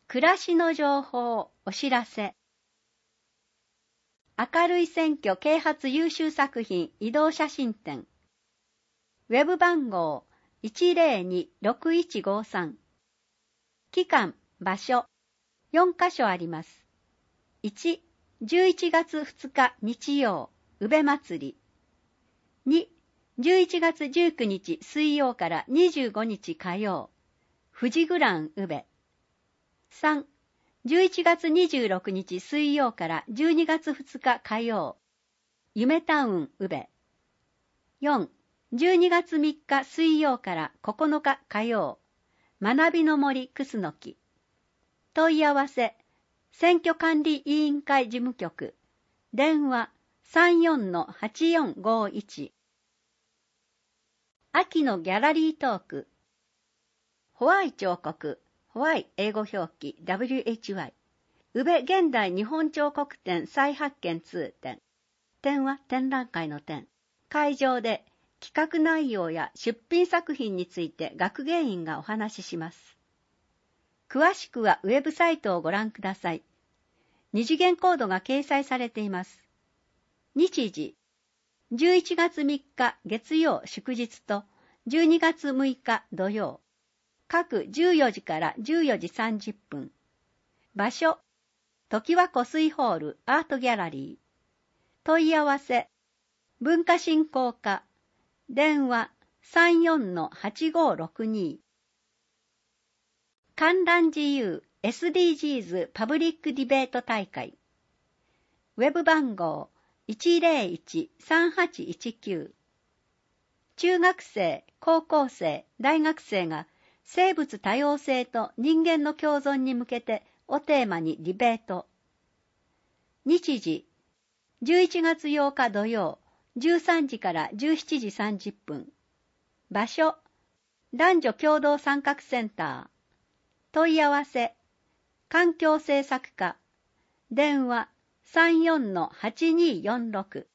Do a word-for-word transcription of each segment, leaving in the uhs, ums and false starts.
暮らしの情報お知らせ。明るい選挙啓発優秀作品移動写真展。ウェブ番号 いちまるに ろくいちごさん。期間、場所、よんカ所あります。いち、じゅういちがつふつか日曜、宇部祭り。に、じゅういちがつじゅうくにち水曜からにじゅうごにち火曜、富士グラン宇部。さん、じゅういちがつにじゅうろくにち水曜からじゅうにがつふつか火曜、夢タウン宇部。よん、じゅうにがつみっか水曜からここのか火曜、学びの森クスノキ。問い合わせ、選挙管理委員会事務局、電話 さんよんのはちよんごいち。秋のギャラリートーク。ホワイ彫刻、ホワイ英語表記 ダブリューエイチワイ。宇部現代日本彫刻展再発見に展。展は展覧会の展。会場で企画内容や出品作品について学芸員がお話しします。詳しくはウェブサイトをご覧ください。二次元コードが掲載されています。日時、じゅういちがつみっか月曜祝日とじゅうにがつむいか土曜。各じゅうよじからじゅうよじさんじゅっぷん。場所、常盤湖水ホールアートギャラリー。問い合わせ、文化振興課、電話 さんよんのはちごろくに。観覧自由 エスディージーズ パブリックディベート大会。ウェブ番号 いちまるいち さんはちいちきゅう。中学生、高校生、大学生が生物多様性と人間の共存に向けてをテーマにディベート。日時、じゅういちがつようか土曜、じゅうさんじからじゅうしちじさんじゅっぷん。場所、男女共同参画センター。問い合わせ、環境政策課。電話 さんよんのはちによんろく。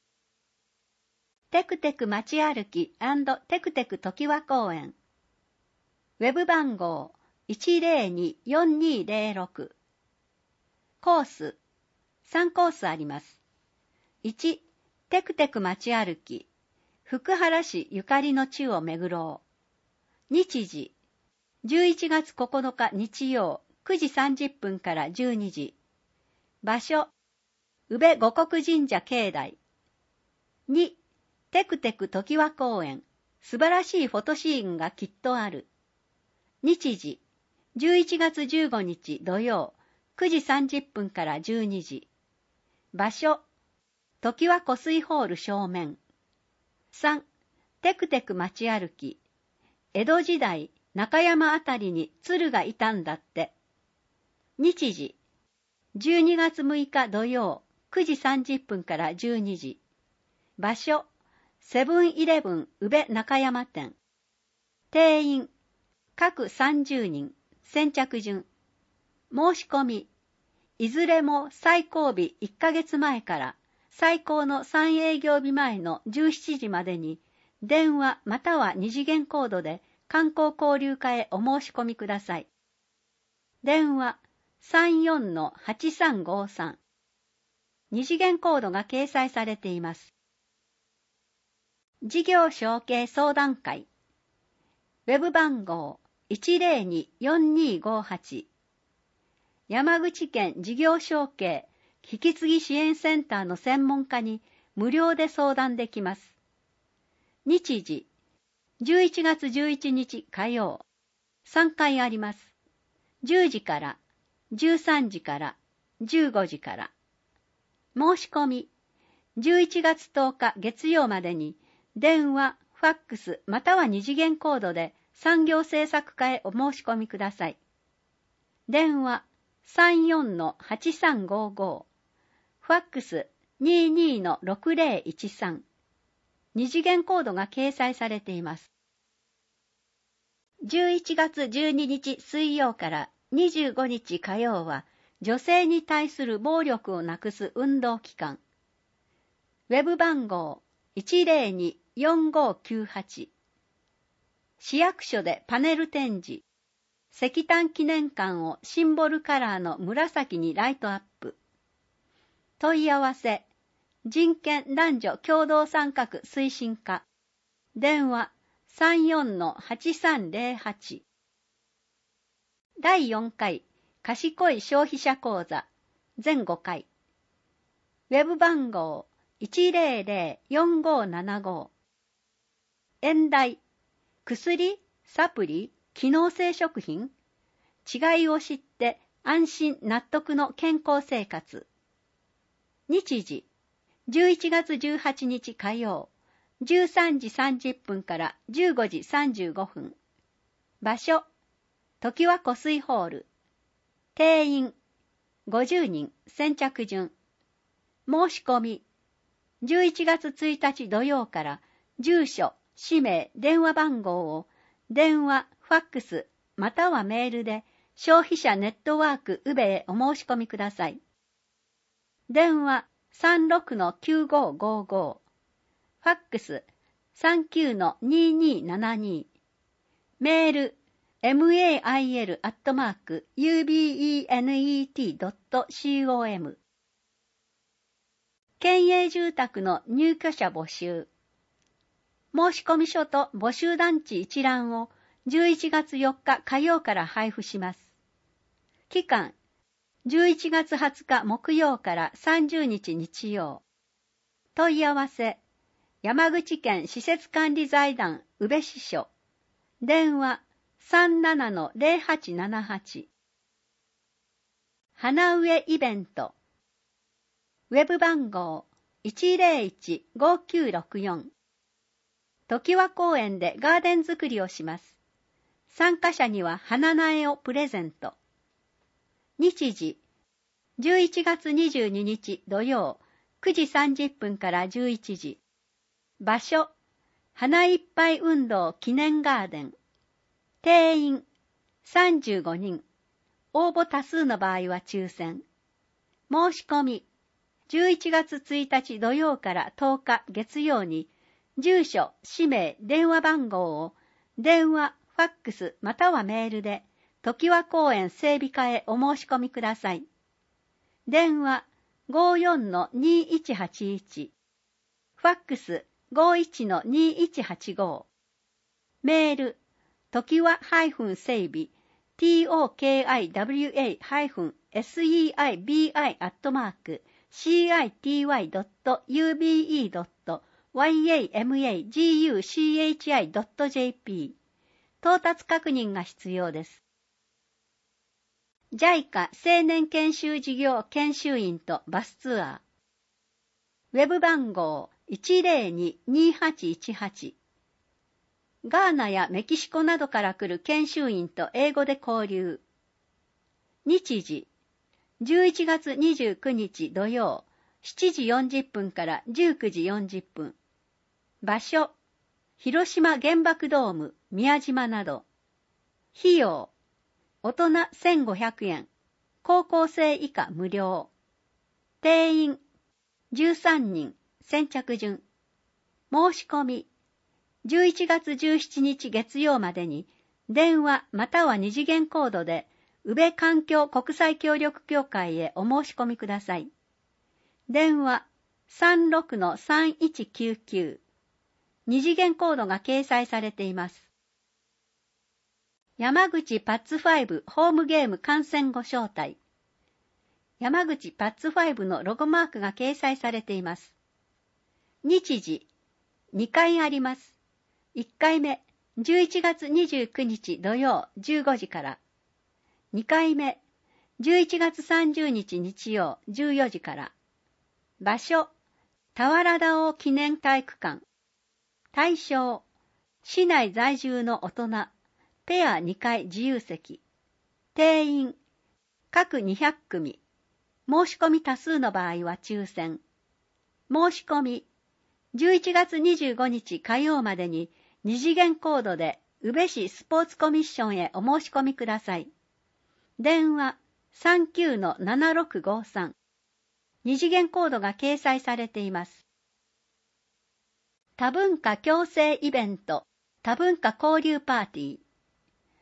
テクテク街歩き&テクテク常盤公園。ウェブ番号 いちまるに よんにぜろろく。コース、さんコースあります。いち、テクテク街歩き、福原市ゆかりの地を巡ろう。日時、じゅういちがつここのか日曜くじさんじゅっぷんからじゅうにじ。場所、宇部護国神社境内。に、テクテク常盤公園、素晴らしいフォトシーンがきっとある。日時、じゅういちがつじゅうごにち土曜くじさんじゅっぷんからじゅうにじ。場所、常盤湖水ホール正面。さん、テクテク街歩き。江戸時代、中山あたりに鶴がいたんだって。日時、じゅうにがつむいか土曜くじさんじゅっぷんからじゅうにじ。場所、セブンイレブン宇部中山店。定員、各さんじゅうにん、先着順。申し込み、いずれも最後日いっかげつまえから最高のさんえいぎょうびまえのじゅうしちじまでに電話または二次元コードで観光交流課へお申し込みください。電話 さんよんのはちさんごさん。二次元コードが掲載されています。事業承継相談会。ウェブ番号 いちまるに よんにごはち。山口県事業承継引き継ぎ支援センターの専門家に無料で相談できます。日時、じゅういちがつじゅういちにち火曜、さんかいあります。じゅうじから、じゅうさんじから、じゅうごじから。申し込み、じゅういちがつとおか月曜までに電話、ファックスまたは二次元コードで産業政策課へお申し込みください。電話 さんよんのはちさんごご。ファックス にじゅうにのろくぜろいちさん。二次元コードが掲載されています。じゅういちがつじゅうににち水曜からにじゅうごにち火曜は女性に対する暴力をなくす運動期間。ウェブ番号 いちまるに よんごきゅうはち。市役所でパネル展示。 石炭記念館をシンボルカラーの紫にライトアップ。問い合わせ、人権男女共同参画推進課。電話 さんよんのはちさんゼロはち。だいよんかい賢い消費者講座ぜんごかい。ウェブ番号 いちぜろぜろよんごななご。演題、薬、サプリ、機能性食品、違いを知って安心納得の健康生活。日時、じゅういちがつじゅうはちにち火曜、じゅうさんじさんじゅっぷんからじゅうごじさんじゅうごふん。場所、常盤湖水ホール。定員、ごじゅうにん、先着順。申し込み、じゅういちがつついたち土曜から住所、氏名、電話番号を電話、ファックス、またはメールで消費者ネットワークウベへお申し込みください。電話 さんろくのきゅうごごご、ファックス さんきゅうのににななに、メール メール アットマーク ユービーイーエヌイーティードットコム。 県営住宅の入居者募集。申込書と募集団地一覧をじゅういちがつよっか火曜から配布します。期間、じゅういちがつはつか木曜からさんじゅうにち日曜。問い合わせ、山口県施設管理財団宇部支所。電話 さんななのゼロはちななはち。花植えイベント。ウェブ番号 いちぜろいちごきゅうろくよん。常盤公園でガーデン作りをします。参加者には花苗をプレゼント。日時、じゅういちがつにじゅうににち土曜、くじさんじゅっぷんからじゅういちじ。場所、花いっぱい運動記念ガーデン。定員、さんじゅうごにん。応募多数の場合は抽選。申し込み、じゅういちがつついたち土曜からとおか月曜に、住所、氏名、電話番号を電話、ファックスまたはメールで常盤公園整備課へお申し込みください。電話 ごよんのにいちはちいち、ファックス ごいちのにいちはちご、メール常盤整備 トキワ セイビアットマーク シーアイティーワイドットユービーイードットワイエーエムエージーユーシーエイチアイドットジェーピー。到達確認が必要です。ジャイカ 青年研修事業研修員とバスツアー。ウェブ番号 いちぜろににはちいちはち。ガーナやメキシコなどから来る研修員と英語で交流。日時、じゅういちがつにじゅうくにち土曜、しちじよんじゅっぷんからじゅうくじよんじゅっぷん。場所、広島原爆ドーム、宮島など。費用、大人せんごひゃくえん、高校生以下無料。定員、じゅうさんにん、先着順。申し込み、じゅういちがつじゅうしちにち月曜までに、電話または二次元コードで、宇部環境国際協力協会へお申し込みください。電話 さんろくのさんいちきゅうきゅう。二次元コードが掲載されています。山口パッツファイブホームゲーム観戦ご招待。山口パッツファイブのロゴマークが掲載されています。日時、にかいあります。いっかいめ、じゅういちがつにじゅうくにち土曜じゅうごじから。にかいめ、じゅういちがつさんじゅうにち日曜じゅうよじから。場所、田原田尾記念体育館。対象、市内在住の大人、ペアにかい自由席。定員、各にひゃくくみ。申し込み多数の場合は抽選。申し込み、じゅういちがつにじゅうごにち火曜までに二次元コードで宇部市スポーツコミッションへお申し込みください。電話 さんきゅうのななろくごさん。二次元コードが掲載されています。多文化共生イベント、多文化交流パーティー。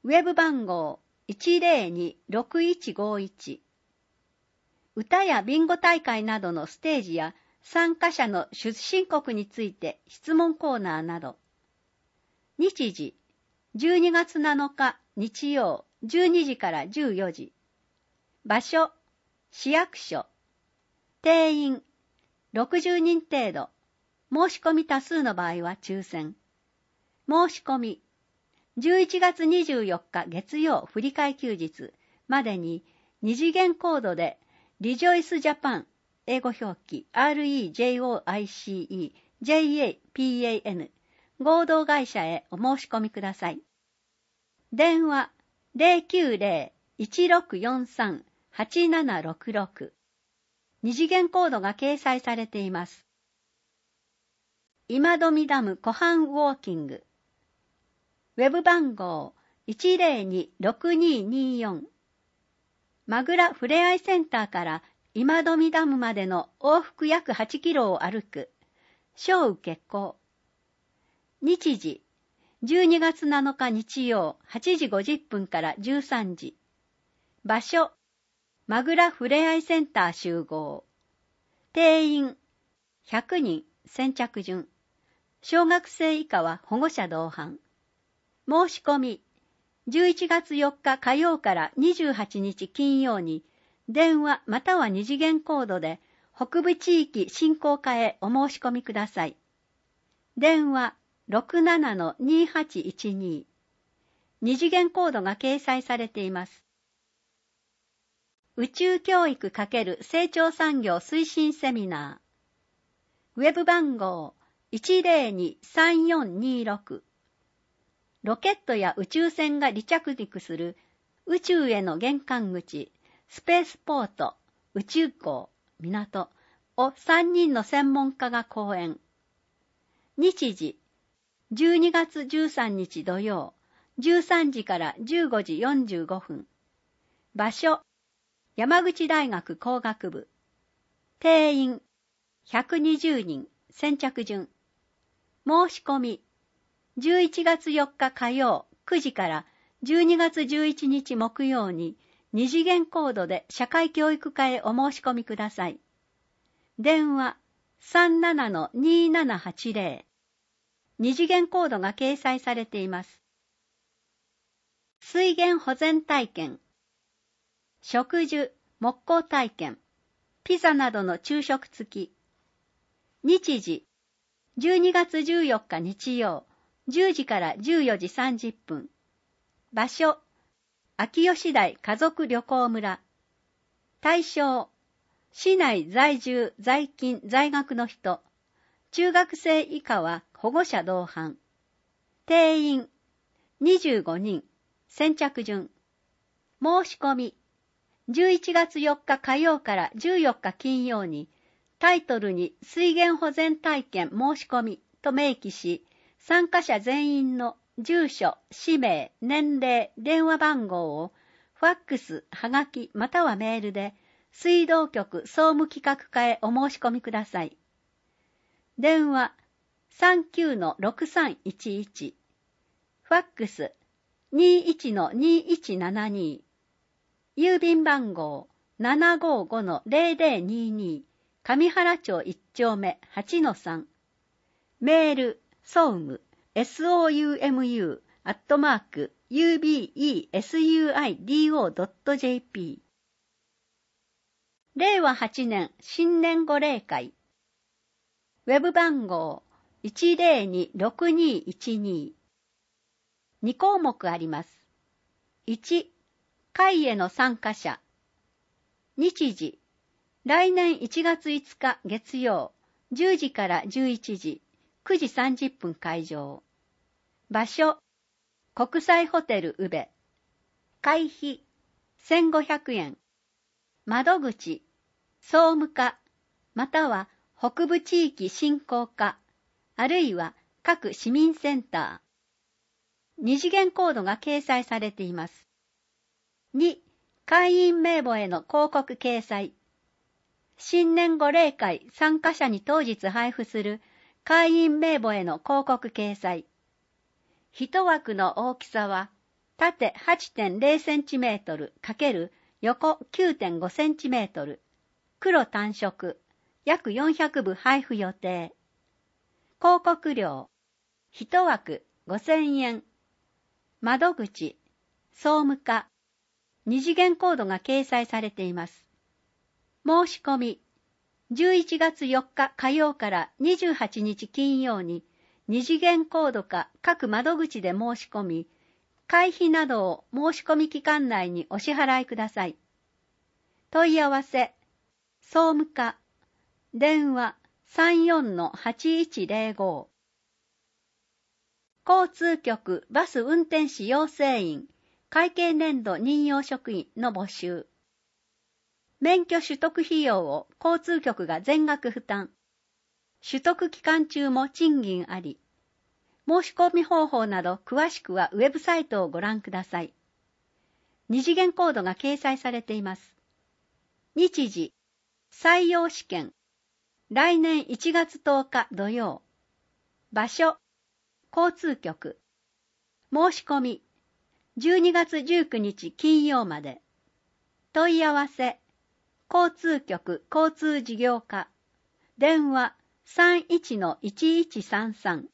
ウェブ番号 いちゼロに ろくいちごいち。歌やビンゴ大会などのステージや参加者の出身国について質問コーナーなど。日時、じゅうにがつなのか日曜じゅうにじからじゅうよじ。場所、市役所。定員、ろくじゅうにん程度。申し込み多数の場合は抽選。申し込み、じゅういちがつにじゅうよっか月曜振り替え休日までに二次元コードでリジョイスジャパン英語表記 アールイージェイオーアイシーイージェイエーピーエーエヌ 合同会社へお申し込みください。電話 ゼロきゅうゼロ いちろくよんさん はちななろくろく。二次元コードが掲載されています。今富ダム湖畔ウォーキング。ウェブ番号 いちゼロに ろくにによん。マグラふれあいセンターから今富ダムまでの往復約はちキロを歩く。小受講。日時、じゅうにがつなのか日曜はちじごじゅっぷんからじゅうさんじ。場所、マグラふれあいセンター集合。定員、ひゃくにん先着順。小学生以下は保護者同伴。申し込み、じゅういちがつよっか火曜からにじゅうはちにち金曜に、電話または二次元コードで北部地域振興課へお申し込みください。電話 ろくななのにはちいちに。二次元コードが掲載されています。宇宙教育×成長産業推進セミナー。ウェブ番号 いちゼロに さんよんにろく。ロケットや宇宙船が離着陸する宇宙への玄関口、スペースポート、宇宙港、港をさんにんの専門家が講演。日時、じゅうにがつじゅうさんにち土曜、じゅうさんじからじゅうごじよんじゅうごふん。場所、山口大学工学部。定員、ひゃくにじゅうにん、先着順。申し込み、じゅういちがつよっか火曜くじからじゅうにがつじゅういちにち木曜に二次元コードで社会教育課へお申し込みください。電話 さんななのにななはちゼロ。二次元コードが掲載されています。水源保全体験、植樹、木工体験、ピザなどの昼食付き。日時、じゅうにがつじゅうよっか日曜、じゅうじからじゅうよじさんじゅっぷん。場所、秋吉台家族旅行村。対象、市内在住、在勤、在学の人。中学生以下は保護者同伴。定員、にじゅうごにん、先着順。申し込み、じゅういちがつよっか火曜からじゅうよっか金曜に、タイトルに水源保全体験申し込みと明記し、参加者全員の住所、氏名、年齢、電話番号をファックス、はがきまたはメールで水道局総務企画課へお申し込みください。電話 さんきゅうのろくさんいちいち。ファックス にいちのにいちななに。郵便番号 ななごごのゼロゼロにに。上原町いち丁目 はちのさん。メール、総務、soumu、アットマーク、ubesuido.jp。れいわはちねん新年御礼会。ウェブ番号 いちゼロに ろくにいちに。に項目あります。いち、会への参加者。日時、来年いちがついつか月曜、じゅうじからじゅういちじ、くじさんじゅっぷん会場。場所、国際ホテル宇部。会費、せんごひゃくえん。窓口、総務課、または北部地域振興課、あるいは各市民センター。二次元コードが掲載されています。に、会員名簿への広告掲載。新年御礼会参加者に当日配布する会員名簿への広告掲載。一枠の大きさは縦 はちてんゼロセンチメートル×横 きゅうてんごセンチメートル、黒単色、約よんひゃくぶ配布予定。広告料、いち枠ごせんえん。窓口、総務課、二次元コードが掲載されています。申し込み、じゅういちがつよっか火曜からにじゅうはちにち金曜に二次元コードか各窓口で申し込み、会費などを申し込み期間内にお支払いください。問い合わせ、総務課、電話 さんよんのはちいちゼロご。交通局バス運転士養成員会計年度任用職員の募集。免許取得費用を交通局が全額負担。取得期間中も賃金あり。申し込み方法など詳しくはウェブサイトをご覧ください。二次元コードが掲載されています。日時、採用試験、来年いちがつとおか土曜。場所、交通局。申し込み、じゅうにがつじゅうくにち金曜まで。問い合わせ、交通局交通事業課。電話 さんいちのいちいちさんさん。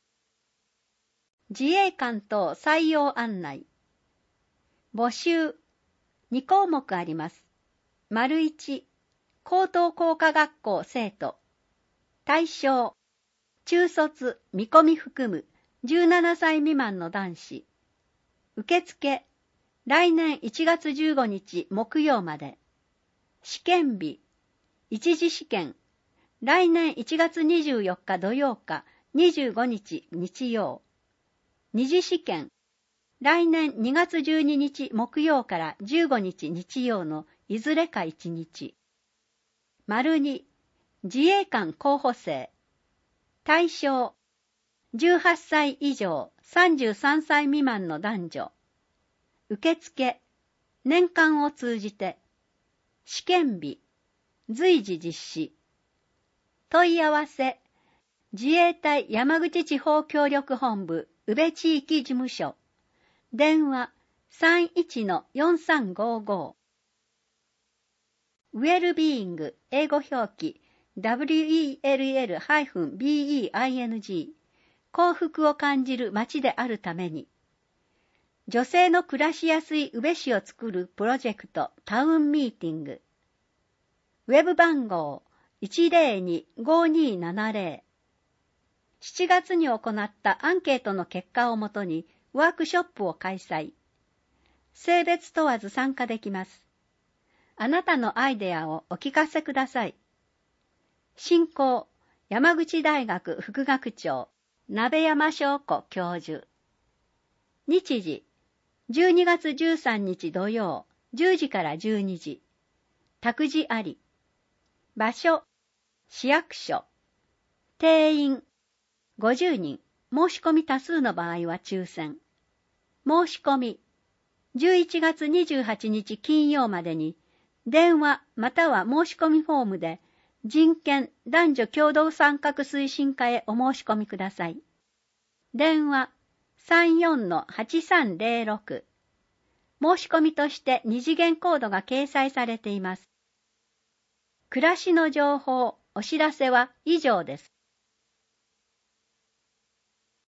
自衛官等採用案内。募集、に項目あります。丸いち、高等工科学校生徒。対象、中卒見込み含むじゅうななさい未満の男子。受付、来年いちがつじゅうごにち木曜まで。試験日、一次試験、来年いちがつにじゅうよっか土曜かにじゅうごにち日曜。二次試験、来年にがつじゅうににち木曜からじゅうごにち日曜のいずれかいちにち。丸に、自衛官候補生。対象、じゅうはっさい以上さんじゅうさんさい未満の男女。受付、年間を通じて。試験日、随時実施。問い合わせ、自衛隊山口地方協力本部宇部地域事務所。電話 さんいちのよんさんごご。ウェルビーイング英語表記 ダブリューイーエルエルビーイーアイエヌジー 幸福を感じる街であるために。女性の暮らしやすい宇部市を作るプロジェクトタウンミーティング。ウェブ番号 いちゼロにごにーななゼロ。しちがつに行ったアンケートの結果をもとにワークショップを開催。性別問わず参加できます。あなたのアイデアをお聞かせください。進行、山口大学副学長、鍋山翔子教授。日時、じゅうにがつじゅうさんにち土曜、じゅうじからじゅうにじ。託児あり。場所、市役所。定員、ごじゅうにん。申し込み多数の場合は抽選。申し込み、じゅういちがつにじゅうはちにち金曜までに、電話または申し込みフォームで、人権男女共同参画推進課へお申し込みください。電話 さんよんのはちさんゼロろく。申し込みとして二次元コードが掲載されています。暮らしの情報、お知らせは以上です。